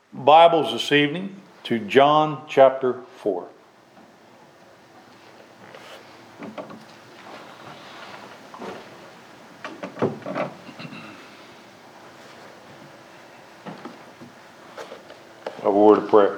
Bibles this evening to John chapter 4. A word of prayer.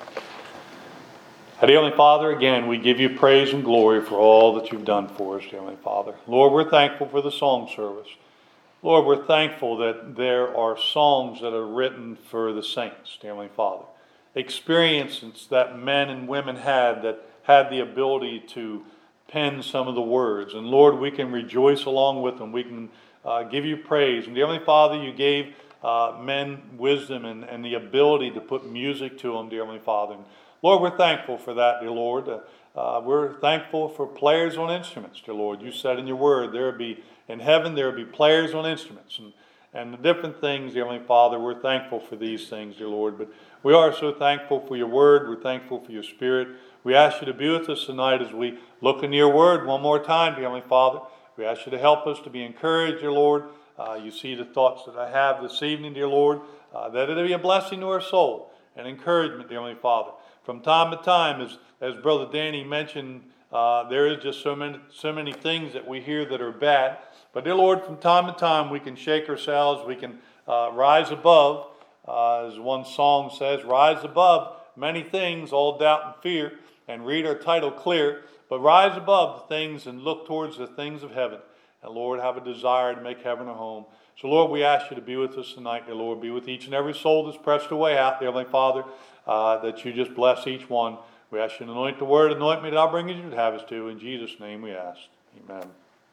Dear Heavenly Father, again, we give you praise and glory for all that you've done for us, dear Heavenly Father. Lord, we're thankful for the song service. Lord, we're thankful that there are songs that are written for the saints, dear Heavenly Father. Experiences that men and women had that had the ability to pen some of the words. And Lord, we can rejoice along with them. We can give you praise. And dear Heavenly Father, you gave men wisdom and the ability to put music to them, dear Heavenly Father. And Lord, we're thankful for that, dear Lord. We're thankful for players on instruments, dear Lord. You said in your word, in heaven there will be players on instruments and the different things, dear Heavenly Father. We're thankful for these things, dear Lord. But we are so thankful for your word. We're thankful for your spirit. We ask you to be with us tonight as we look into your word one more time, dear Heavenly Father. We ask you to help us to be encouraged, dear Lord. You see the thoughts that I have this evening, dear Lord, that it'll be a blessing to our soul and encouragement, dear Heavenly Father. From time to time, as Brother Danny mentioned, there is just so many things that we hear that are bad. But dear Lord, from time to time, we can shake ourselves. We can rise above, as one song says, rise above many things, all doubt and fear, and read our title clear. But rise above the things and look towards the things of heaven. And Lord, have a desire to make heaven a home. So Lord, we ask you to be with us tonight, dear Lord. Be with each and every soul that's pressed away out, dear Heavenly Father, that you just bless each one. We ask you to anoint the word, anoint me that I'll bring as you would have us to. In Jesus' name we ask. Amen.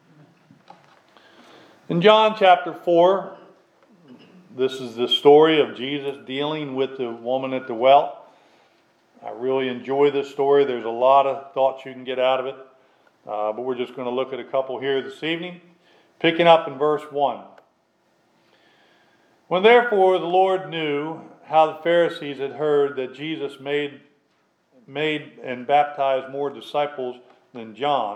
In John chapter 4, this is the story of Jesus dealing with the woman at the well. I really enjoy this story. There's a lot of thoughts you can get out of it. But we're just going to look at a couple here this evening. Picking up in verse 1. When therefore the Lord knew how the Pharisees had heard that Jesus made and baptized more disciples than John,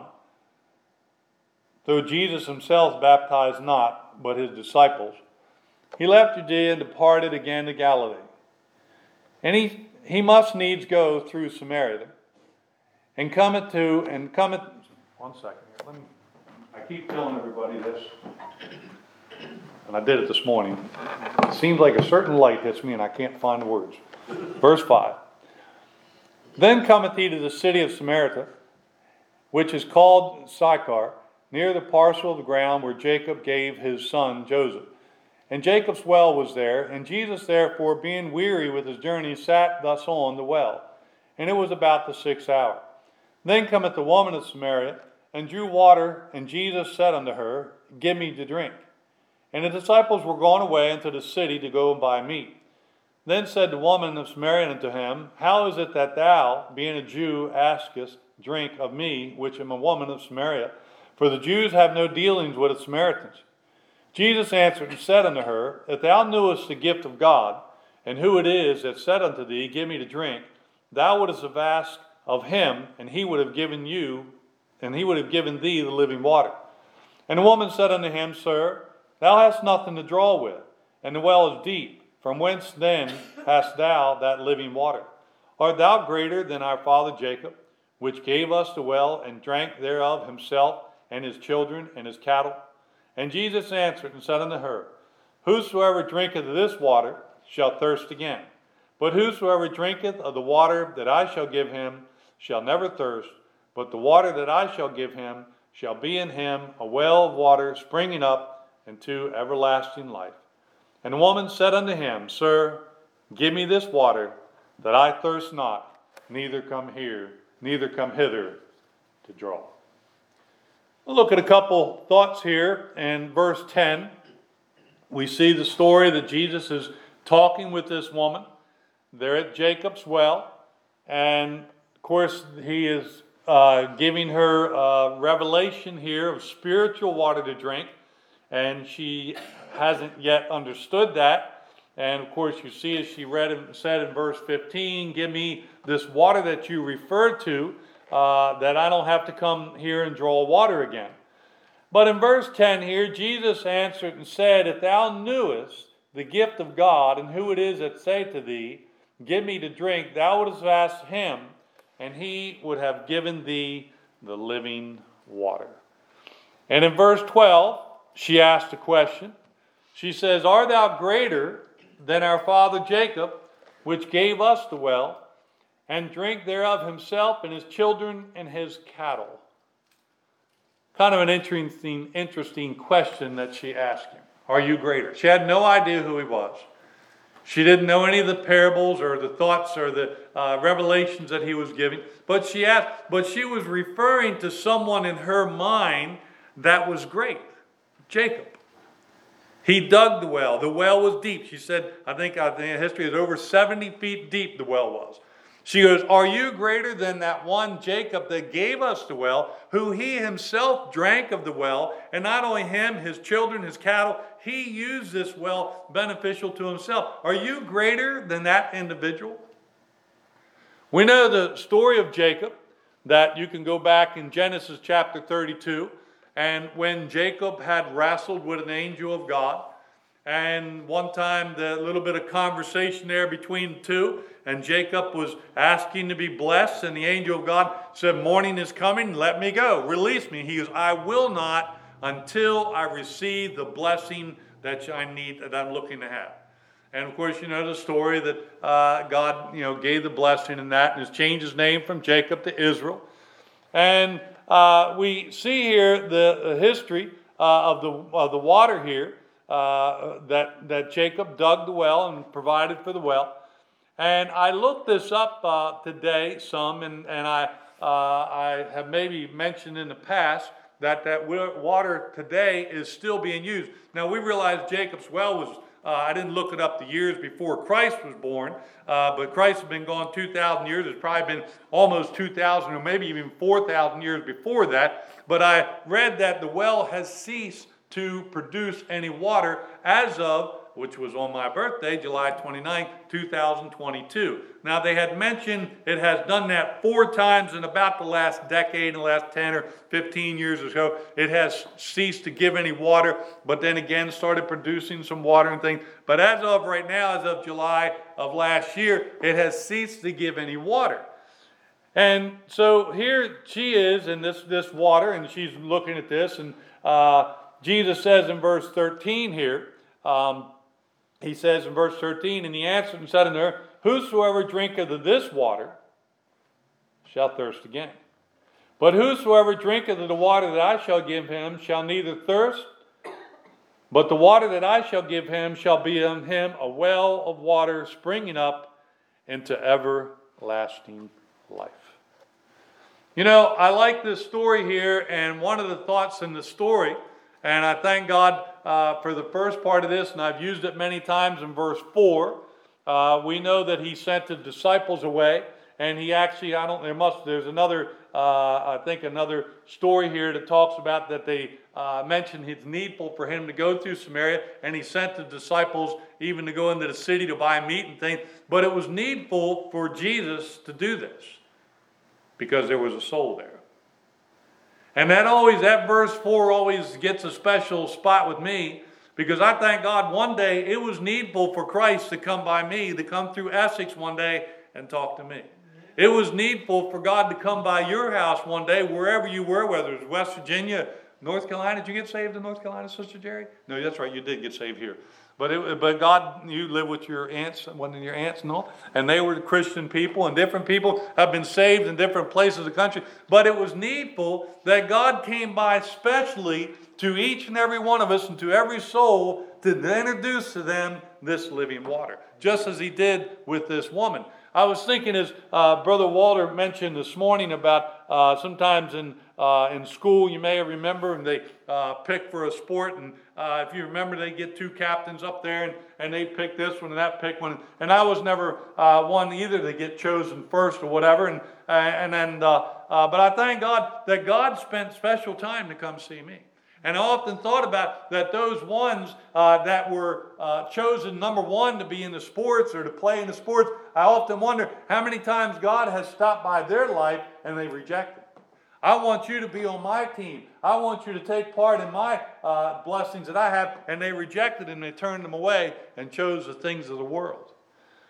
though Jesus himself baptized not, but his disciples, he left Judea and departed again to Galilee. And he must needs go through Samaria, and cometh, one second here, I keep telling everybody this, and I did it this morning. It seems like a certain light hits me and I can't find the words. Verse 5. Then cometh he to the city of Samaria, which is called Sychar, near the parcel of the ground where Jacob gave his son Joseph. And Jacob's well was there, and Jesus therefore, being weary with his journey, sat thus on the well. And it was about the 6th hour. Then cometh the woman of Samaria, and drew water, and Jesus said unto her, Give me to drink. And the disciples were gone away into the city to go and buy meat. Then said the woman of Samaria unto him, How is it that thou, being a Jew, askest drink of me, which am a woman of Samaria? For the Jews have no dealings with the Samaritans. Jesus answered and said unto her, If thou knewest the gift of God, and who it is that said unto thee, Give me to drink, thou wouldst have asked of him, and he would have given thee the living water. And the woman said unto him, Sir, thou hast nothing to draw with, and the well is deep. From whence then hast thou that living water? Art thou greater than our father Jacob, which gave us the well, and drank thereof himself, and his children, and his cattle? And Jesus answered and said unto her, Whosoever drinketh of this water shall thirst again. But whosoever drinketh of the water that I shall give him shall never thirst, but the water that I shall give him shall be in him a well of water springing up into everlasting life. And the woman said unto him, Sir, give me this water, that I thirst not, neither come hither to draw. We'll look at a couple thoughts here. In verse 10, we see the story that Jesus is talking with this woman. They're at Jacob's well, and of course he is giving her a revelation here of spiritual water to drink, and she hasn't yet understood that. And of course you see, as she said in verse 15, Give me this water that you referred to, that I don't have to come here and draw water again. But in verse 10 here, Jesus answered and said, If thou knewest the gift of God, and who it is that saith to thee, give me to drink, thou wouldst have asked him, and he would have given thee the living water. And in verse 12, she asked a question. She says, art thou greater than our father Jacob, which gave us the well, and drank thereof himself and his children and his cattle? Kind of an interesting question that she asked him. Are you greater? She had no idea who he was. She didn't know any of the parables or the thoughts or the revelations that he was giving. But she was referring to someone in her mind that was great. Jacob. He dug the well. The well was deep. She said, I think in history is over 70 feet deep the well was. She goes, are you greater than that one Jacob that gave us the well, who he himself drank of the well, and not only him, his children, his cattle, he used this well beneficial to himself. Are you greater than that individual? We know the story of Jacob, that you can go back in Genesis chapter 32, and when Jacob had wrestled with an angel of God, and one time the little bit of conversation there between the two, and Jacob was asking to be blessed, and the angel of God said, morning is coming, let me go, release me. He goes, I will not until I receive the blessing that I need, that I'm looking to have. And of course, you know the story that God, gave the blessing in that, and has changed his name from Jacob to Israel. And we see here the history of the water here, that Jacob dug the well and provided for the well. And I looked this up today some, and I have maybe mentioned in the past that water today is still being used. Now we realize Jacob's well was, I didn't look it up the years before Christ was born, but Christ has been gone 2,000 years. It's probably been almost 2,000 or maybe even 4,000 years before that. But I read that the well has ceased to produce any water as of, which was on my birthday, July 29, 2022. Now, they had mentioned it has done that 4 times in about the last decade, in the last 10 or 15 years or so. It has ceased to give any water, but then again started producing some water and things. But as of right now, as of July of last year, it has ceased to give any water. And so here she is in this water, and she's looking at this, and Jesus says in verse 13 here, he says in verse 13, and he answered and said unto her, whosoever drinketh of this water shall thirst again. But whosoever drinketh of the water that I shall give him shall neither thirst, but the water that I shall give him shall be in him a well of water springing up into everlasting life. I like this story here, and one of the thoughts in the story, and I thank God for the first part of this, and I've used it many times in verse 4. We know that he sent the disciples away, and he actually, there's another, I think another story here that talks about that they mentioned it's needful for him to go through Samaria, and he sent the disciples even to go into the city to buy meat and things. But it was needful for Jesus to do this because there was a soul there. And that verse 4 always gets a special spot with me, because I thank God one day it was needful for Christ to come by me, to come through Essex one day and talk to me. It was needful for God to come by your house one day, wherever you were, whether it was West Virginia, North Carolina. Did you get saved in North Carolina, Sister Jerry? No, that's right, you did get saved here. But God, you live with your aunts, one of your aunts and all, and they were Christian people, and different people have been saved in different places of the country. But it was needful that God came by specially to each and every one of us and to every soul to introduce to them this living water, just as he did with this woman. I was thinking, as Brother Walter mentioned this morning, about sometimes in school, you may remember, and they pick for a sport, and if you remember, they get 2 captains up there, and they pick this one and that pick one, and I was never one either to get chosen first or whatever, but I thank God that God spent special time to come see me. And I often thought about that those ones that were chosen number 1 to be in the sports or to play in the sports, I often wonder how many times God has stopped by their life and they rejected. I want you to be on my team. I want you to take part in my blessings that I have, and they rejected and they turned them away and chose the things of the world.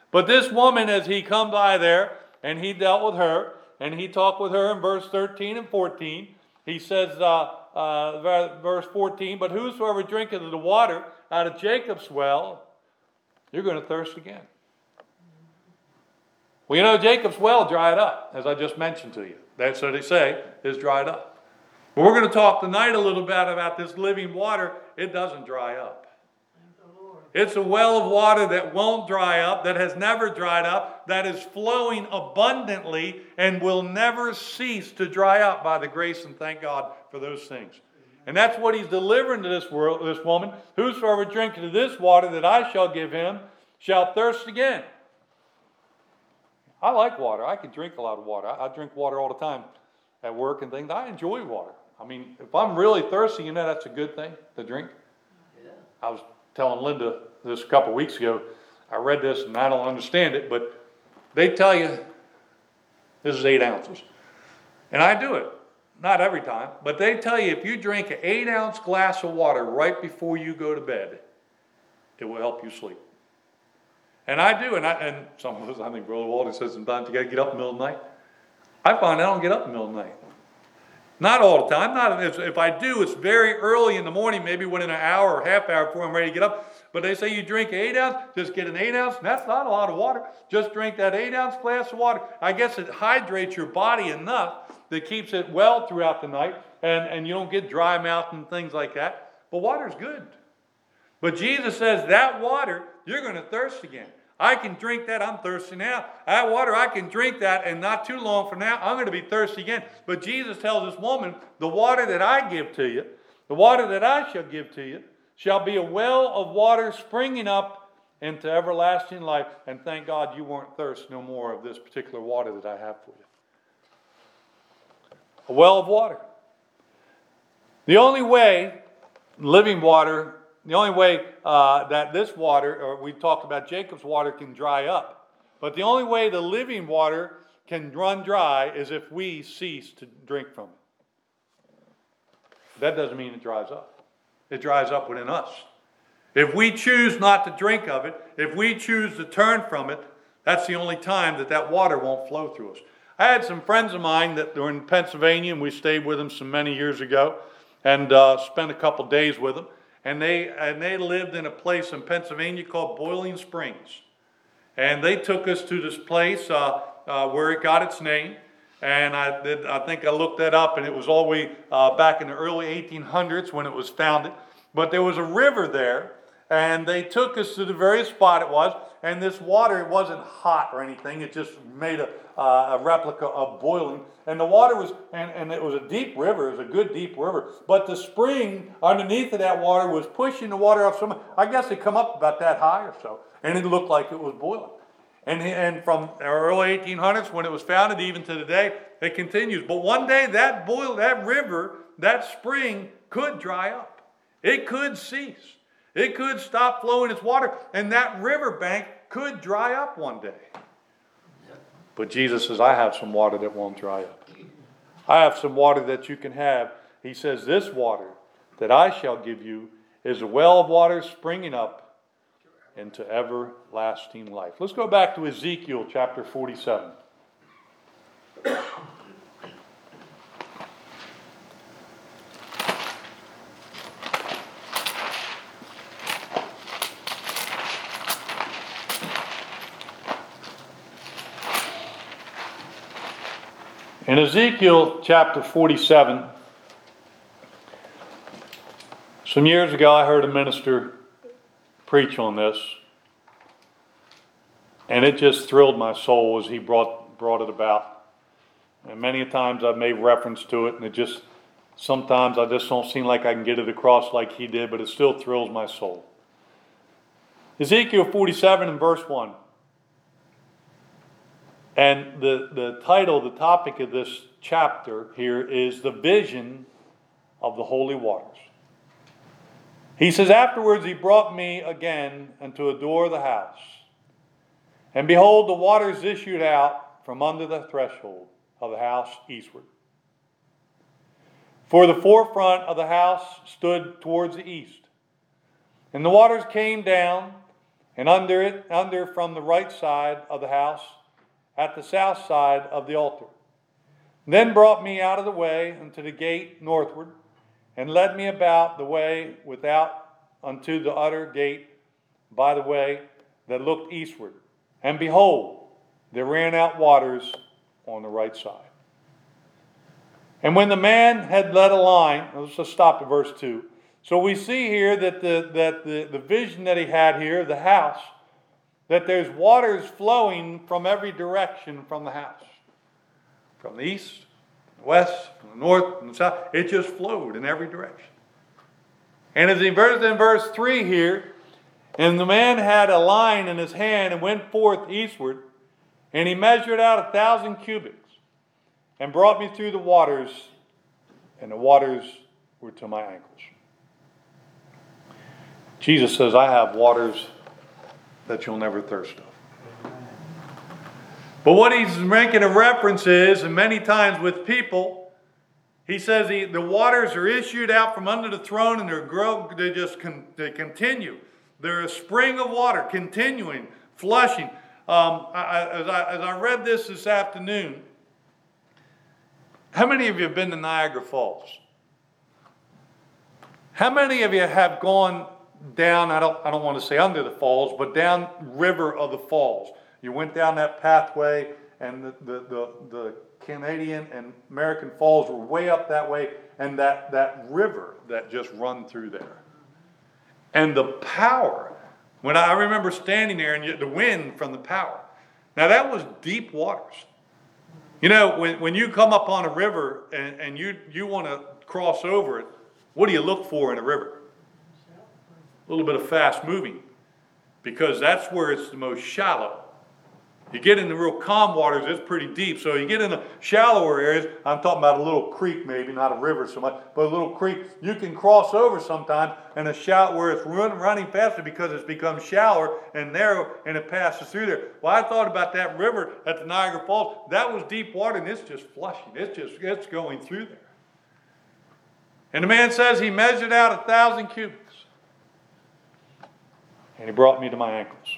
But this woman, as he come by there, and he dealt with her, and he talked with her in verse 13 and 14, he says, verse 14, but whosoever drinketh of the water out of Jacob's well, you're going to thirst again. Well, you know, Jacob's well dried up, as I just mentioned to you. That's what they say, is dried up. But we're going to talk tonight a little bit about this living water. It doesn't dry up. It's a well of water that won't dry up, that has never dried up, that is flowing abundantly and will never cease to dry up by the grace, and thank God for those things. And that's what he's delivering to this woman. Whosoever drinketh of this water that I shall give him shall thirst again. I like water. I can drink a lot of water. I drink water all the time at work and things. I enjoy water. I mean, if I'm really thirsty, you know, that's a good thing to drink. Yeah. I was telling Linda this a couple weeks ago. I read this and I don't understand it, but they tell you this is 8 ounces. And I do it. Not every time, but they tell you if you drink an 8-ounce glass of water right before you go to bed, it will help you sleep. And I do, and some of us, I think Brother Walter says sometimes you got to get up in the middle of the night. I find I don't get up in the middle of the night. Not all the time. If I do, it's very early in the morning, maybe within an hour or half hour before I'm ready to get up. But they say you drink 8 ounce, just get an 8 ounce, and that's not a lot of water. Just drink that 8-ounce glass of water. I guess it hydrates your body enough that keeps it well throughout the night, and you don't get dry mouth and things like that. But water's good. But Jesus says that water, you're going to thirst again. I can drink that. I'm thirsty now. That water, I can drink that, and not too long from now, I'm going to be thirsty again. But Jesus tells this woman, the water that I give to you, the water that I shall give to you, shall be a well of water springing up into everlasting life. And thank God you won't thirst no more of this particular water that I have for you. A well of water. The only way, living water, the only way that this water, or we talked about Jacob's water, can dry up. But the only way the living water can run dry is if we cease to drink from it. That doesn't mean it dries up. It dries up within us. If we choose not to drink of it, if we choose to turn from it, that's the only time that water won't flow through us. I had some friends of mine that were in Pennsylvania, and we stayed with them some many years ago, and spent a couple days with them. And they lived in a place in Pennsylvania called Boiling Springs. And they took us to this place where it got its name. And I think I looked that up, and it was all the way back in the early 1800s when it was founded. But there was a river there, and they took us to the very spot it was. And this water, it wasn't hot or anything. It just made a replica of boiling. And the water was, and it was a deep river. It was a good deep river. But the spring underneath of that water was pushing the water up. I guess it come up about that high or so. And it looked like it was boiling. And from the early 1800s, when it was founded, even to today, it continues. But one day that river, that spring could dry up. It could cease. It could stop flowing its water, and that riverbank could dry up one day. But Jesus says, I have some water that won't dry up. I have some water that you can have. He says, this water that I shall give you is a well of water springing up into everlasting life. Let's go back to Ezekiel chapter 47. In Ezekiel chapter 47, some years ago I heard a minister preach on this, and it just thrilled my soul as he brought it about. And many times I've made reference to it, and sometimes I just don't seem like I can get it across like he did, but it still thrills my soul. Ezekiel 47 and verse 1. And the title, the topic of this chapter here is the vision of the holy waters. He says, afterwards he brought me again unto a door of the house. And behold, the waters issued out from under the threshold of the house eastward. For the forefront of the house stood towards the east. And the waters came down and under from the right side of the house, at the south side of the altar. Then brought me out of the way unto the gate northward, and led me about the way without unto the utter gate by the way that looked eastward. And behold, there ran out waters on the right side. And when the man had led a line, let's just stop at verse 2. So we see here that the vision that he had here, the house, that there's waters flowing from every direction from the house. From the east, the west, from the north, from the south. It just flowed in every direction. And as in verse 3 here, and the man had a line in his hand and went forth eastward, and he measured out 1,000 cubits, and brought me through the waters, and the waters were to my ankles. Jesus says, I have waters that you'll never thirst of. But what he's making a reference is, and many times with people, he says the waters are issued out from under the throne, and they continue. They're a spring of water, continuing, flushing. As I read this afternoon, how many of you have been to Niagara Falls? How many of you have gone down, I don't want to say under the falls, but down river of the falls? You went down that pathway, and the Canadian and American falls were way up that way, and that river that just run through there. And the power, when I remember standing there and the wind from the power. Now that was deep waters. You know, when you come up on a river and you want to cross over it, what do you look for in a river? A little bit of fast moving, because that's where it's the most shallow. You get in the real calm waters, it's pretty deep. So you get in the shallower areas, I'm talking about a little creek maybe, not a river so much, but a little creek, you can cross over sometimes and a shallow where it's running faster because it's become shallower and narrow and it passes through there. Well, I thought about that river at the Niagara Falls. That was deep water and it's just flushing. It's going through there. And the man says he measured out 1,000 cubits. And he brought me to my ankles.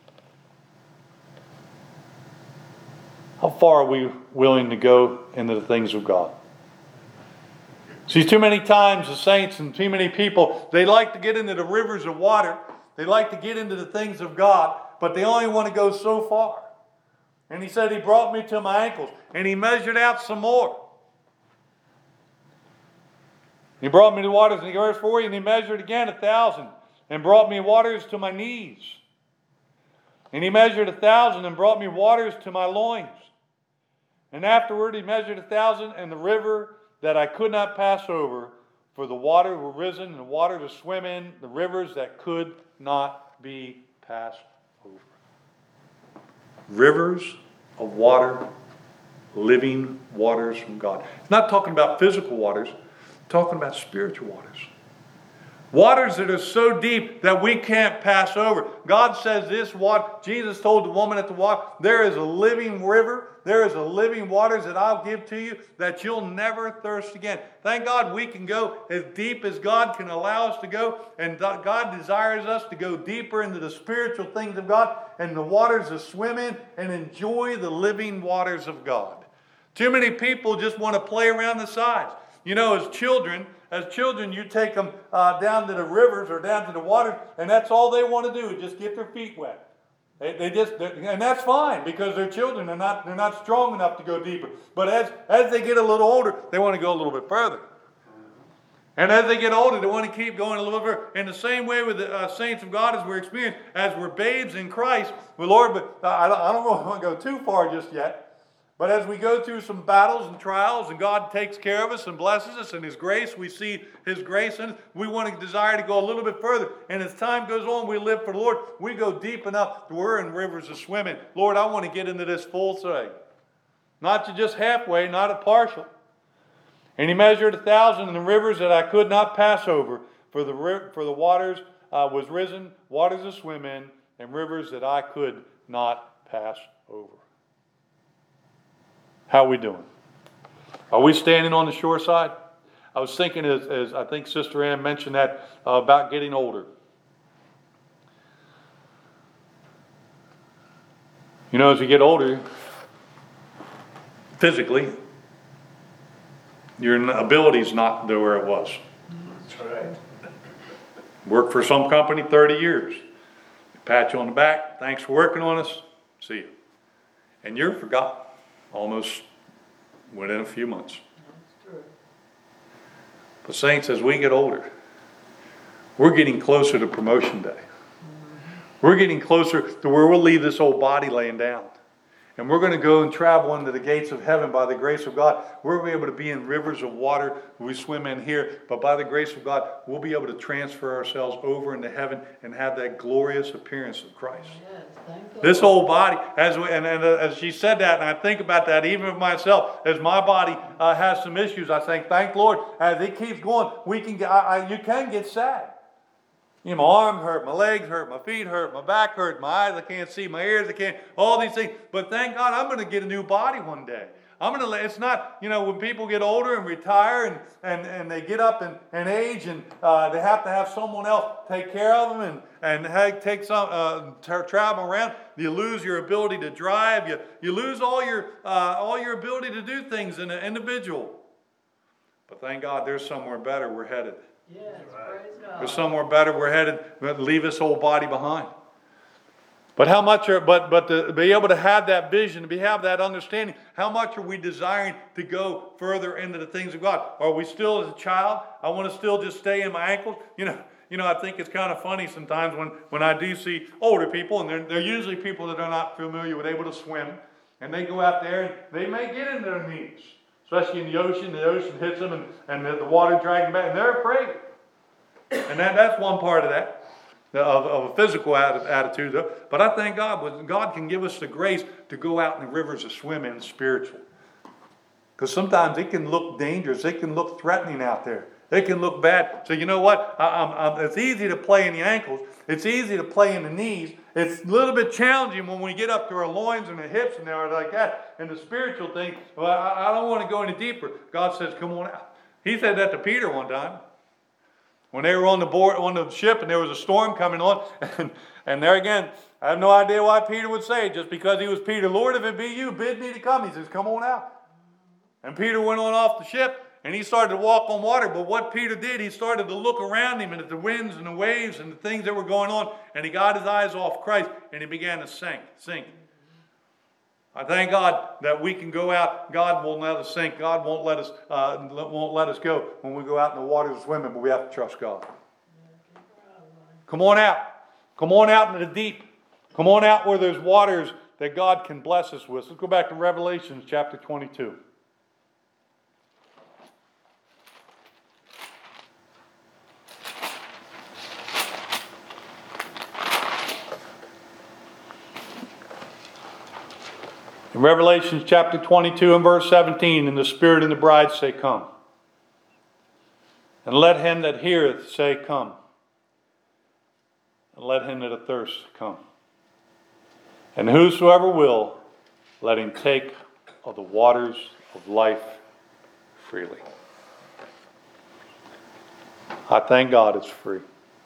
How far are we willing to go into the things of God? See, too many times the saints and too many people, they like to get into the rivers of water. They like to get into the things of God, but they only want to go so far. And he said he brought me to my ankles, and he measured out some more. He brought me to waters in verse 4, and he measured again 1,000, and brought me waters to my knees. And he measured 1,000, and brought me waters to my loins. And afterward he measured 1,000, and the river that I could not pass over, for the water were risen, and the water to swim in, the rivers that could not be passed over. Rivers of water, living waters from God. It's not talking about physical waters, it's talking about spiritual waters. Waters that are so deep that we can't pass over. God says this water, Jesus told the woman at the water, there is a living river, there is a living waters that I'll give to you that you'll never thirst again. Thank God we can go as deep as God can allow us to go, and God desires us to go deeper into the spiritual things of God and the waters to swim in and enjoy the living waters of God. Too many people just want to play around the sides. You know, as children, you take them down to the rivers or down to the water, and that's all they want to do, just get their feet wet. And that's fine because they're children. They're not strong enough to go deeper. But as they get a little older, they want to go a little bit further. And as they get older, they want to keep going a little further. In the same way with the saints of God as we're experiencing, as we're babes in Christ, well, Lord, but I don't want to go too far just yet. But as we go through some battles and trials, and God takes care of us and blesses us, and His grace, we see His grace in us, we want to desire to go a little bit further. And as time goes on, we live for the Lord. We go deep enough to we're in rivers of swimming. Lord, I want to get into this full thing. Not to just halfway, not a partial. And he measured 1,000 in the rivers that I could not pass over, for the waters was risen, waters to swim in, and rivers that I could not pass over. How are we doing? Are we standing on the shore side? I was thinking as I think Sister Ann mentioned that about getting older. You know, as you get older, physically, your ability's not where it was. That's right. Worked for some company 30 years. Pat you on the back. Thanks for working on us. See you. And you're forgotten almost within a few months. That's true. But saints, as we get older, we're getting closer to promotion day. We're getting closer to where we'll leave this old body laying down. And we're going to go and travel into the gates of heaven by the grace of God. We'll be able to be in rivers of water we swim in here. But by the grace of God, we'll be able to transfer ourselves over into heaven and have that glorious appearance of Christ. Yes, thank God. This old body, as she said that, and I think about that even of myself, as my body has some issues, I think, thank Lord, as it keeps going, we can you can get sad. You know, my arm hurt, my legs hurt, my feet hurt, my back hurt, my eyes I can't see, my ears I can't, all these things. But thank God I'm going to get a new body one day. It's not, you know, when people get older and retire and they get up and age and they have to have someone else take care of them and take some, travel around, you lose your ability to drive, you lose all your ability to do things in an individual. But thank God there's somewhere better we're headed. Yes, praise God. There's somewhere better we're headed. We're going to leave this old body behind. But how much but to be able to have that vision, to have that understanding, how much are we desiring to go further into the things of God? Are we still as a child? I want to still just stay in my ankles. You know, I think it's kind of funny sometimes when I do see older people, and they're usually people that are not familiar with able to swim, and they go out there and they may get in their knees. Especially in the ocean hits them and the water drags them back, and they're afraid. And that's one part of that, of a physical attitude. Though. But I thank God can give us the grace to go out in the rivers of swimming spiritual. Because sometimes it can look dangerous, it can look threatening out there. It can look bad. So you know what? It's easy to play in the ankles. It's easy to play in the knees. It's a little bit challenging when we get up to our loins and the hips and everything like that. And the spiritual thing, well, I don't want to go any deeper. God says, come on out. He said that to Peter one time. When they were on the ship and there was a storm coming on. And there again, I have no idea why Peter would say it. Just because he was Peter. Lord, if it be you, bid me to come. He says, come on out. And Peter went on off the ship. And he started to walk on water. But what Peter did, he started to look around him and at the winds and the waves and the things that were going on. And he got his eyes off Christ and he began to sink. I thank God that we can go out. God won't let us sink. God won't let us go when we go out in the waters swimming. But we have to trust God. Come on out. Come on out into the deep. Come on out where there's waters that God can bless us with. Let's go back to Revelation chapter 22. In Revelation chapter 22 and verse 17, and the Spirit and the bride say, come. And let him that heareth say, come. And let him that athirst come. And whosoever will, let him take of the waters of life freely. I thank God it's free.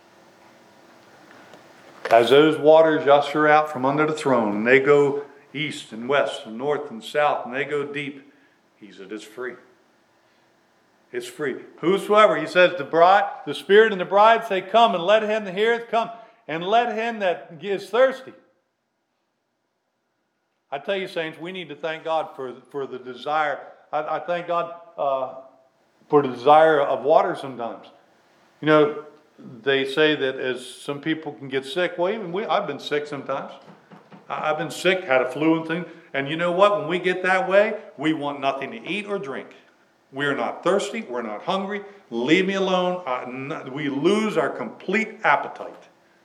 As those waters usher out from under the throne, and they go east and west and north and south, and they go deep, he said it's free. It's free. Whosoever, he says, the Spirit and the bride say, come, and let him that heareth come, and let him that is thirsty. I tell you, saints, we need to thank God for the desire. I thank God for the desire of water sometimes. You know, they say that as some people can get sick, well, even I've been sick sometimes. I've been sick, had a flu and things. And you know what? When we get that way, we want nothing to eat or drink. We're not thirsty. We're not hungry. Leave me alone. We lose our complete appetite.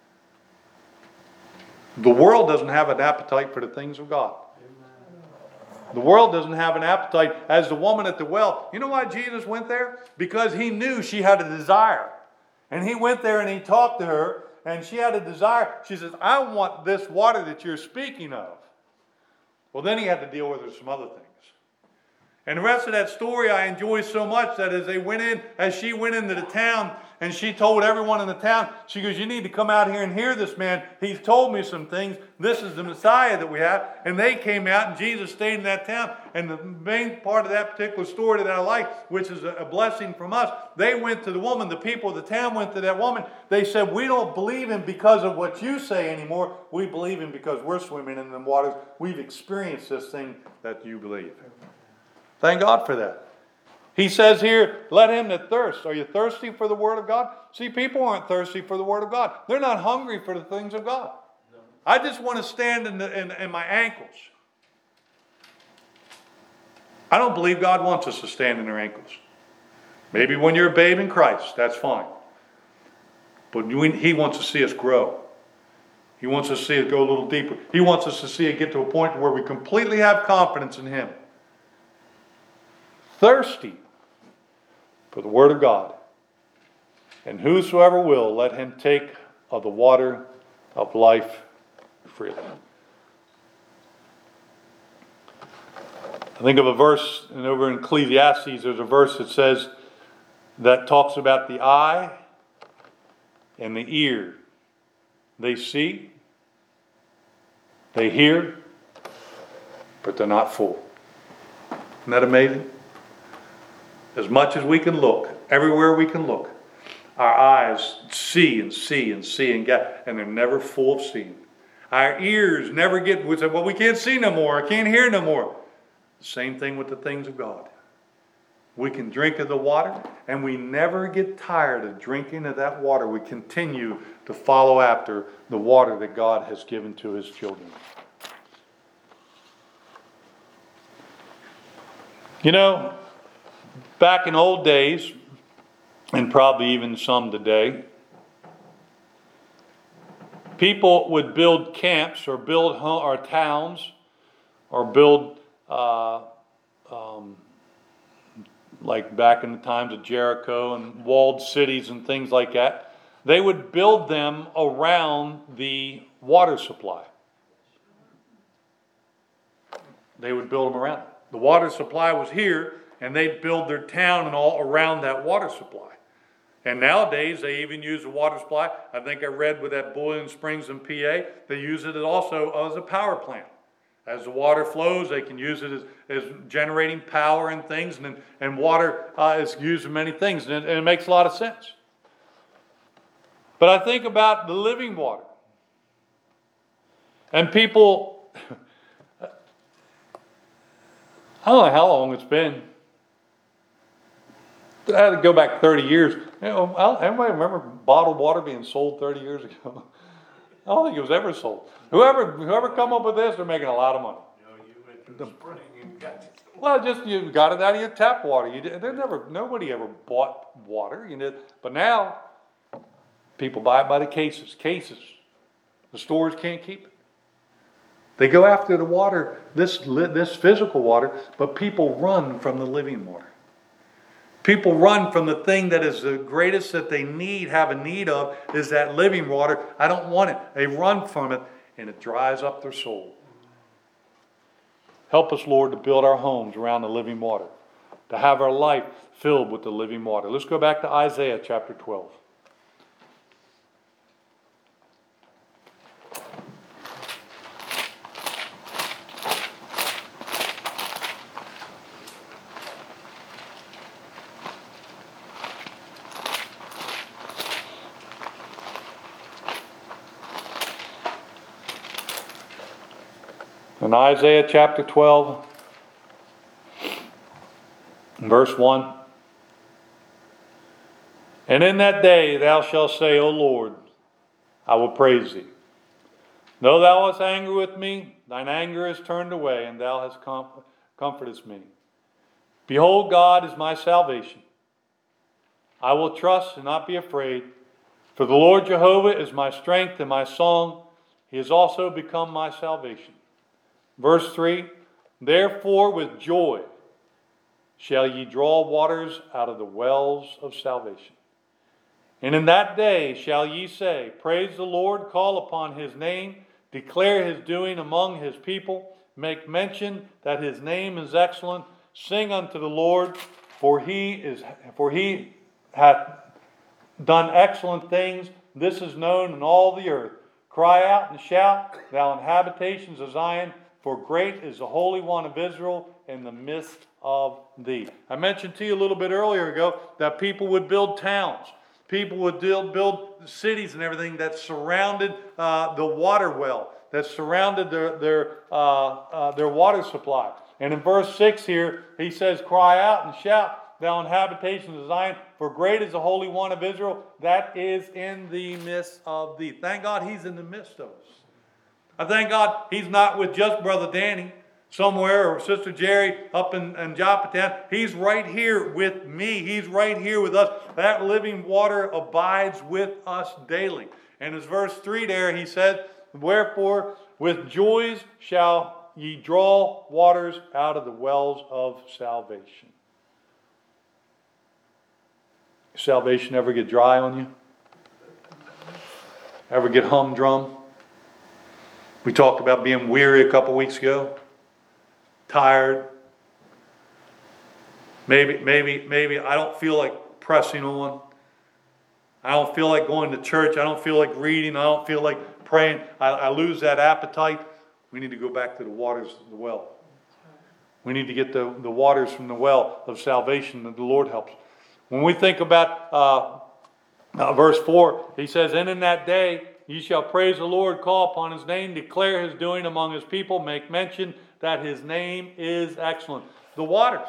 The world doesn't have an appetite for the things of God. The world doesn't have an appetite. As the woman at the well, you know why Jesus went there? Because he knew she had a desire. And he went there and he talked to her. And she had a desire. She says, I want this water that you're speaking of. Well, then he had to deal with her some other things. And the rest of that story I enjoy so much that as she went into the town and she told everyone in the town, she goes, you need to come out here and hear this man. He's told me some things. This is the Messiah that we have. And they came out, and Jesus stayed in that town. And the main part of that particular story that I like, which is a blessing from us, they went to the woman, the people of the town went to that woman. They said, we don't believe him because of what you say anymore. We believe him because we're swimming in the waters. We've experienced this thing that you believe. Thank God for that. He says here, let him that thirsts. Are you thirsty for the Word of God? See, people aren't thirsty for the Word of God. They're not hungry for the things of God. No. I just want to stand in my ankles. I don't believe God wants us to stand in our ankles. Maybe when you're a babe in Christ, that's fine. But He wants to see us grow. He wants us to see it go a little deeper. He wants us to see it get to a point where we completely have confidence in Him. Thirsty for the Word of God. And whosoever will, let him take of the water of life freely. I think of a verse, and over in Ecclesiastes, there's a verse that says, that talks about the eye and the ear. They see, they hear, but they're not full. Isn't that amazing? As much as we can look, everywhere we can look, our eyes see and see and see and get, and they're never full of seeing. Our ears never get, we say, well, we can't see no more, I can't hear no more. The same thing with the things of God. We can drink of the water, and we never get tired of drinking of that water. We continue to follow after the water that God has given to His children. You know, back in old days, and probably even some today, people would build camps or build or towns or build like back in the times of Jericho and walled cities and things like that. They would build them around the water supply. They would build them around. The water supply was here, and they'd build their town and all around that water supply. And nowadays, they even use the water supply. I think I read with that Boiling Springs in PA, they use it also as a power plant. As the water flows, they can use it as generating power and things, and water is used in many things, and it makes a lot of sense. But I think about the living water. And people, I don't know how long it's been. I had to go back 30 years. You know, everybody remember bottled water being sold 30 years ago? I don't think it was ever sold. Whoever come up with this, they're making a lot of money. You went to the spring and got it. Well, just you got it out of your tap water. Nobody ever bought water. But now people buy it by the cases. The stores can't keep it. They go after the water, this physical water, but people run from the living water. People run from the thing that is the greatest that they have a need of, is that living water. I don't want it. They run from it, and it dries up their soul. Help us, Lord, to build our homes around the living water, to have our life filled with the living water. Let's go back to Isaiah chapter 12. In Isaiah chapter 12, verse 1. And in that day thou shalt say, O Lord, I will praise thee. Though thou wast angry with me, thine anger is turned away, and thou hast comfortest me. Behold, God is my salvation. I will trust and not be afraid. For the Lord Jehovah is my strength and my song. He has also become my salvation. Verse 3, therefore with joy shall ye draw waters out of the wells of salvation. And in that day shall ye say, praise the Lord, call upon His name, declare His doing among His people, make mention that His name is excellent, sing unto the Lord, for He hath done excellent things. This is known in all the earth. Cry out and shout, thou inhabitations of Zion, for great is the Holy One of Israel in the midst of thee. I mentioned to you a little bit earlier ago that people would build towns. People would build cities and everything that surrounded the water well, that surrounded their water supply. And in verse 6 here, he says, cry out and shout, thou inhabitations of Zion, for great is the Holy One of Israel that is in the midst of thee. Thank God he's in the midst of us. I thank God he's not with just Brother Danny somewhere or Sister Jerry up in Joppatown. He's right here with me. He's right here with us. That living water abides with us daily. And as verse 3 there, he said, wherefore with joys shall ye draw waters out of the wells of salvation. Salvation ever get dry on you? Ever get humdrum? We talked about being weary a couple weeks ago. Tired. Maybe I don't feel like pressing on. I don't feel like going to church. I don't feel like reading. I don't feel like praying. I lose that appetite. We need to go back to the waters of the well. We need to get the waters from the well of salvation that the Lord helps. When we think about verse 4, he says, and in that day ye shall praise the Lord, call upon his name, declare his doing among his people, make mention that his name is excellent. The waters.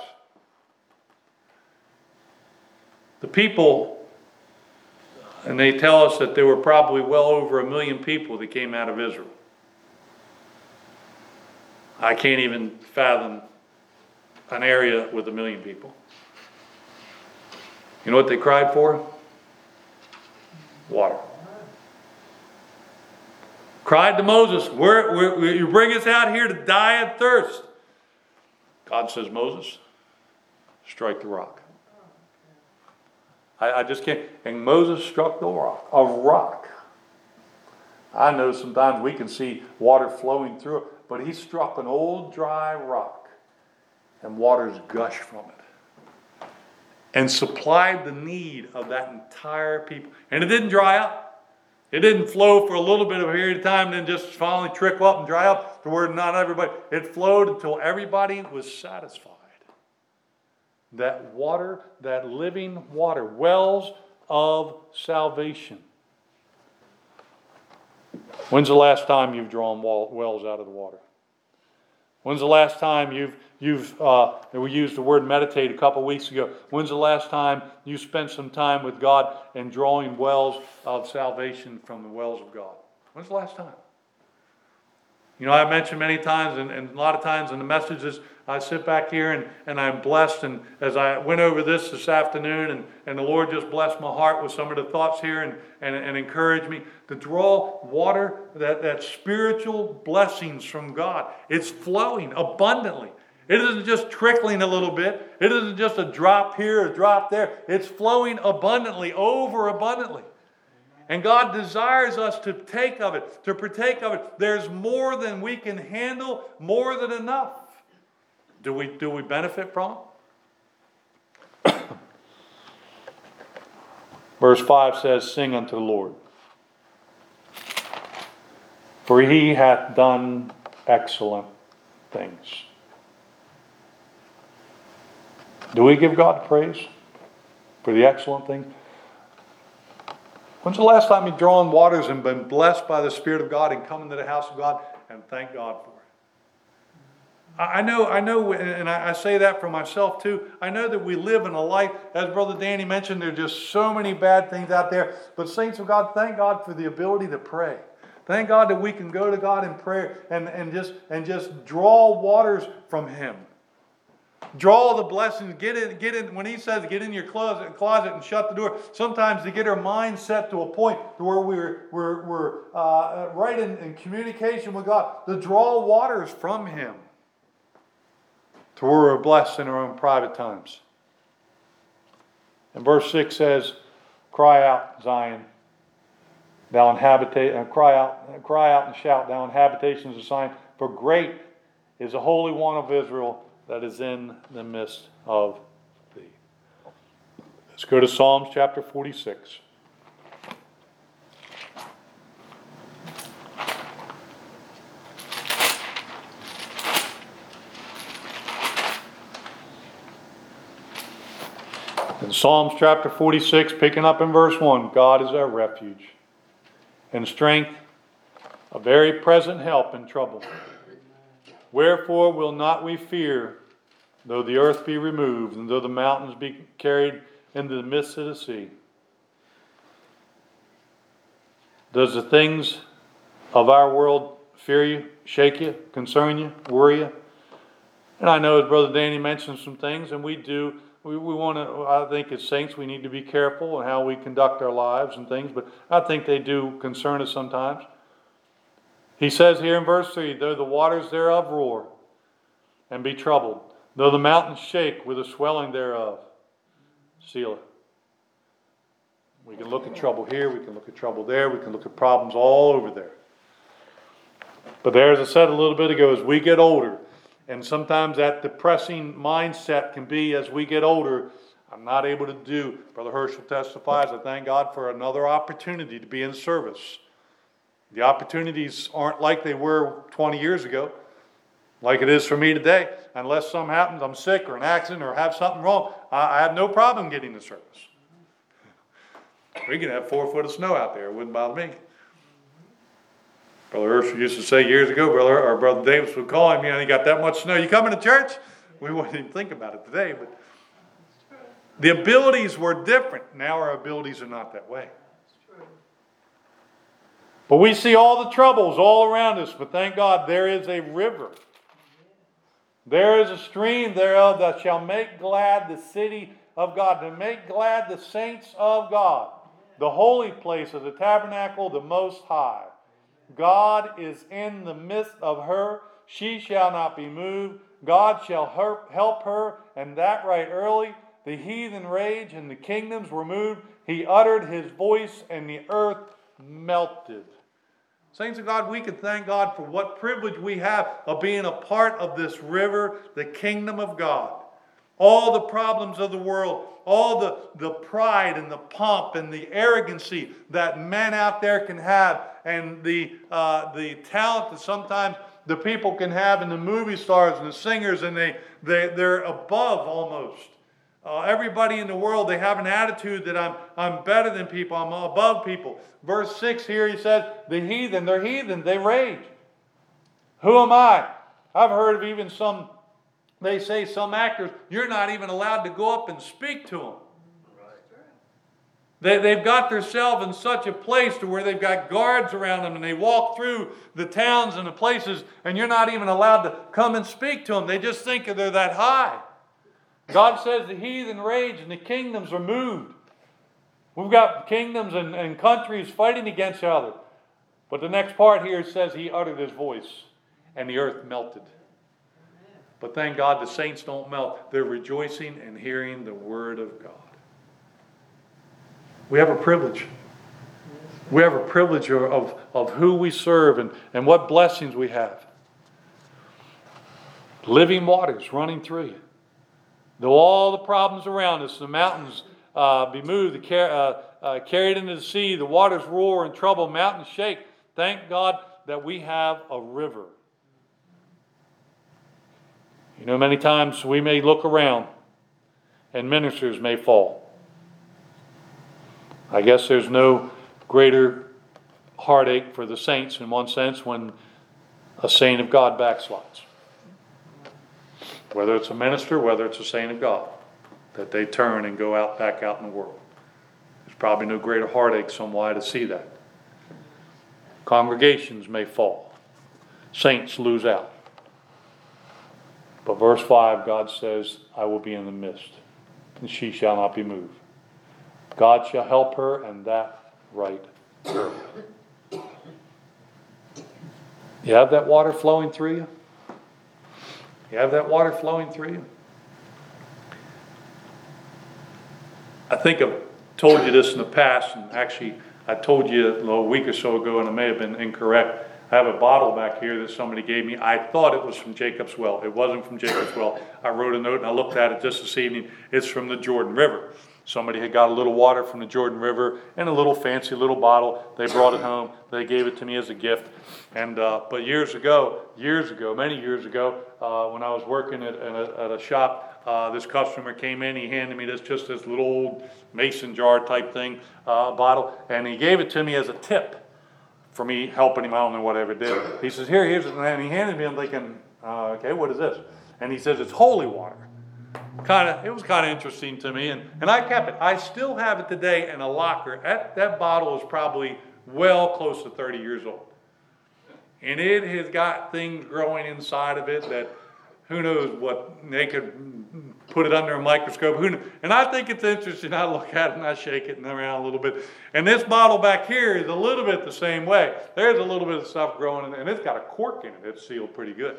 The people, and they tell us that there were probably well over 1 million people that came out of Israel. I can't even fathom an area with 1 million people. You know what they cried for? Water. Cried to Moses, you bring us out here to die of thirst. God says, Moses, strike the rock. I just can't. And Moses struck the rock. A rock. I know sometimes we can see water flowing through it, but he struck an old dry rock, and waters gushed from it, and supplied the need of that entire people. And it didn't dry up. It didn't flow for a little bit of a period of time and then just finally trickle up and dry up to where not everybody. It flowed until everybody was satisfied. That water, that living water, wells of salvation. When's the last time you've drawn wells out of the water? When's the last time we used the word meditate a couple weeks ago. When's the last time you spent some time with God and drawing wells of salvation from the wells of God? When's the last time? You know, I mentioned many times, and a lot of times in the messages, I sit back here and I'm blessed. And as I went over this afternoon, and the Lord just blessed my heart with some of the thoughts here and encouraged me to draw water, that spiritual blessings from God. It's flowing abundantly. It isn't just trickling a little bit. It isn't just a drop here, a drop there. It's flowing abundantly, over abundantly. And God desires us to take of it, to partake of it. There's more than we can handle, more than enough. Do we benefit from it? Verse 5 says, sing unto the Lord, for he hath done excellent things. Do we give God praise for the excellent things? When's the last time you've drawn waters and been blessed by the Spirit of God and come into the house of God and thank God for it? I know, and I say that for myself too. I know that we live in a life, as Brother Danny mentioned, there are just so many bad things out there. But saints of God, thank God for the ability to pray. Thank God that we can go to God in prayer and just draw waters from Him. Draw the blessings. Get in. When he says get in your closet and shut the door, sometimes to get our mind set to a point to where we're right in communication with God, to draw waters from Him, to where we're blessed in our own private times. And verse 6 says, "Cry out, Zion, thou inhabitation, cry out and shout, thou inhabitations of Zion, for great is the Holy One of Israel that is in the midst of thee." Let's go to Psalms chapter 46. In Psalms chapter 46, picking up in verse 1, God is our refuge and strength, a very present help in trouble. Wherefore will not we fear, though the earth be removed, and though the mountains be carried into the midst of the sea? Does the things of our world fear you, shake you, concern you, worry you? And I know as Brother Danny mentioned some things, and we do. We want to, I think as saints, we need to be careful in how we conduct our lives and things, but I think they do concern us sometimes. He says here in verse 3, though the waters thereof roar and be troubled, though the mountains shake with the swelling thereof. Selah. We can look at trouble here, we can look at trouble there, we can look at problems all over there. But there, as I said a little bit ago, as we get older, and sometimes that depressing mindset can be as we get older, I'm not able to do. Brother Herschel testifies, I thank God for another opportunity to be in service. The opportunities aren't like they were 20 years ago, like it is for me today. Unless something happens, I'm sick or an accident or have something wrong, I have no problem getting to service. We can have 4 foot of snow out there. It wouldn't bother me. Brother Herschel used to say years ago, Brother Davis would call him, he got that much snow. You coming to church? We wouldn't even think about it today. But the abilities were different. Now our abilities are not that way. But we see all the troubles all around us. But thank God there is a river. There is a stream thereof that shall make glad the city of God, to make glad the saints of God, the holy place of the tabernacle, the Most High. God is in the midst of her. She shall not be moved. God shall help her, and that right early. The heathen rage and the kingdoms were moved. He uttered his voice, and the earth melted. Saints of God, we can thank God for what privilege we have of being a part of this river, the kingdom of God. All the problems of the world, all the pride and the pomp and the arrogancy that men out there can have, and the talent that sometimes the people can have, and the movie stars and the singers, and they're above almost. Everybody in the world, they have an attitude that I'm better than people, I'm above people. Verse 6 here, he says, the heathen, they're heathen, they rage. Who am I? I've heard of even some, they say some actors, you're not even allowed to go up and speak to them. They've got themselves in such a place to where they've got guards around them, and they walk through the towns and the places, and you're not even allowed to come and speak to them. They just think they're that high. God says the heathen rage and the kingdoms are moved. We've got kingdoms and countries fighting against each other. But the next part here says he uttered his voice and the earth melted. But thank God the saints don't melt. They're rejoicing and hearing the word of God. We have a privilege. We have a privilege of who we serve and what blessings we have. Living waters running through you. Though all the problems around us, the mountains be moved, carried into the sea, the waters roar and trouble, mountains shake. Thank God that we have a river. Many times we may look around and ministers may fall. I guess there's no greater heartache for the saints in one sense when a saint of God backslides. Whether it's a minister, whether it's a saint of God, that they turn and go back out in the world. There's probably no greater heartache somewhere to see that. Congregations may fall. Saints lose out. But verse 5, God says, I will be in the midst, and she shall not be moved. God shall help her, and that right early. You have that water flowing through you? You have that water flowing through you? I think I've told you this in the past, and actually I told you a week or so ago, and it may have been incorrect. I have a bottle back here that somebody gave me. I thought it was from Jacob's Well. It wasn't from Jacob's Well. I wrote a note and I looked at it just this evening. It's from the Jordan River. Somebody had got a little water from the Jordan River in a little fancy little bottle. They brought it home. They gave it to me as a gift. And but years ago, many years ago, when I was working at a shop, this customer came in. He handed me this little old mason jar type thing, bottle, and he gave it to me as a tip for me helping him. I don't know what I ever did. He says, here's it, and he handed me. I'm thinking, okay, what is this? And he says, it's holy water. It was kind of interesting to me, and I kept it. I still have it today in a locker. That bottle is probably well close to 30 years old. And it has got things growing inside of it that who knows what, they could put it under a microscope. Who knows? And I think it's interesting. I look at it and I shake it around a little bit. And this bottle back here is a little bit the same way. There's a little bit of stuff growing in it, and it's got a cork in it. It's sealed pretty good.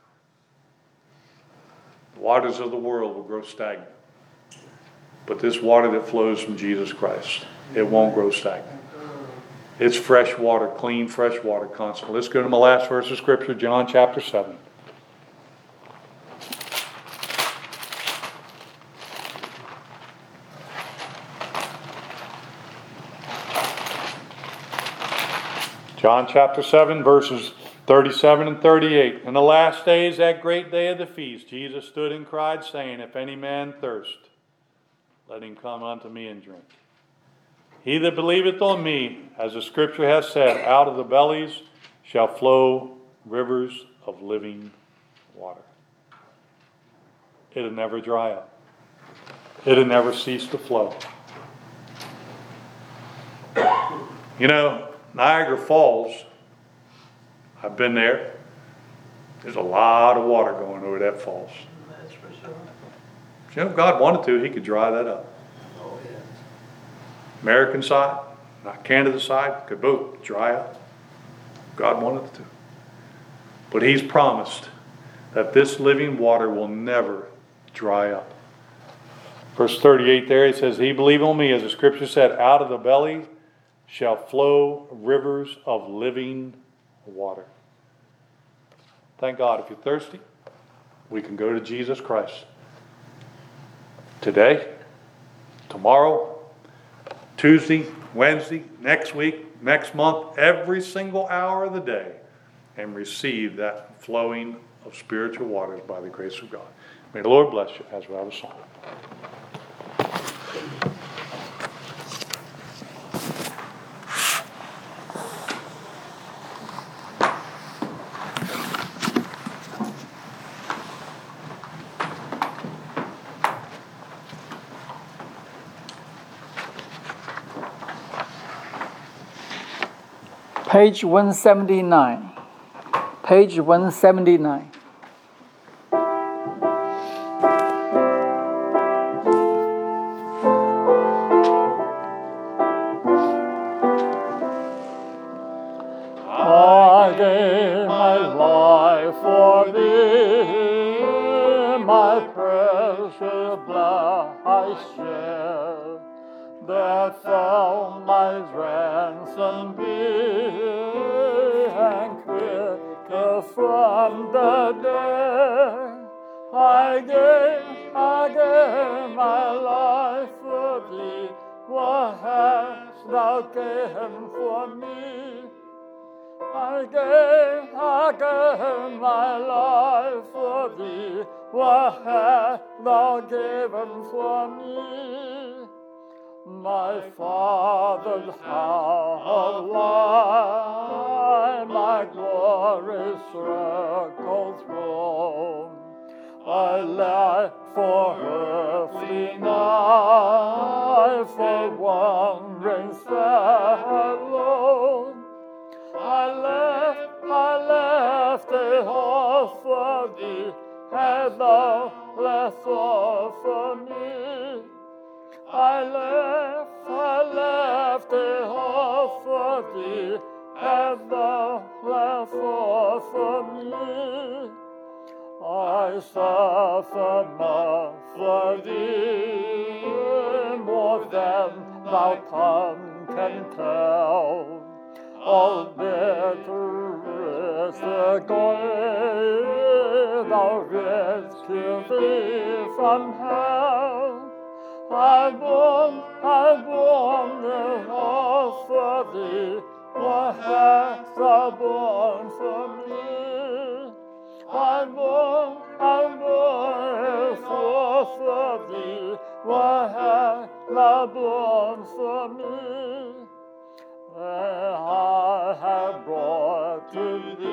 The waters of the world will grow stagnant. But this water that flows from Jesus Christ, it won't grow stagnant. It's fresh water, clean, fresh water, constant. Let's go to my last verse of Scripture, John chapter 7. John chapter 7, verses 37 and 38. In the last days, that great day of the feast, Jesus stood and cried, saying, if any man thirst, let him come unto me and drink. He that believeth on me, as the Scripture has said, out of the bellies shall flow rivers of living water. It'll never dry up. It'll never cease to flow. You know, Niagara Falls, I've been there. There's a lot of water going over that falls. That's for sure. You know, if God wanted to, he could dry that up. Oh, yeah. American side, not Canada side, could both dry up. God wanted it to. But he's promised that this living water will never dry up. Verse 38 there, he says, he believe on me, as the Scripture said, out of the belly shall flow rivers of living water. Thank God, if you're thirsty, we can go to Jesus Christ. Today, tomorrow, Tuesday, Wednesday, next week, next month, every single hour of the day, and receive that flowing of spiritual waters by the grace of God. May the Lord bless you as we have a song. Page 179. Page 179. I gave my life for thee, my precious blood I shed, that found my ransom be, and quicker from the dead. I gave my life for thee. What hast thou given for me? I gave my life for thee. What hast thou given for me? My Father's house of life, my glorious circle throne. I left for earthly life, for wandering sad alone. I left it all for thee, and thou left all for me. I left it all for thee, and thou left all for me. I suffered much for thee, more than thou tongue can tell. All bitter is the glory thou rescued thee from hell. I wonder for thee, what hast thou borne for me? I wonder for thee, what hast thou borne for me? I have brought to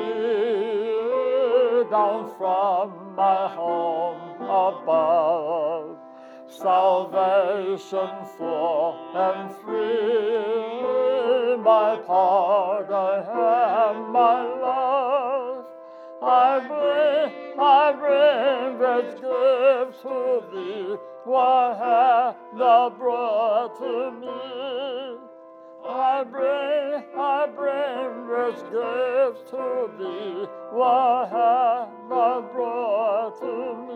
thee down from my home above salvation full and free, my pardon and my love. I bring this gift to thee, what hast thou brought to me? I bring this gift to thee, what hast thou brought to me?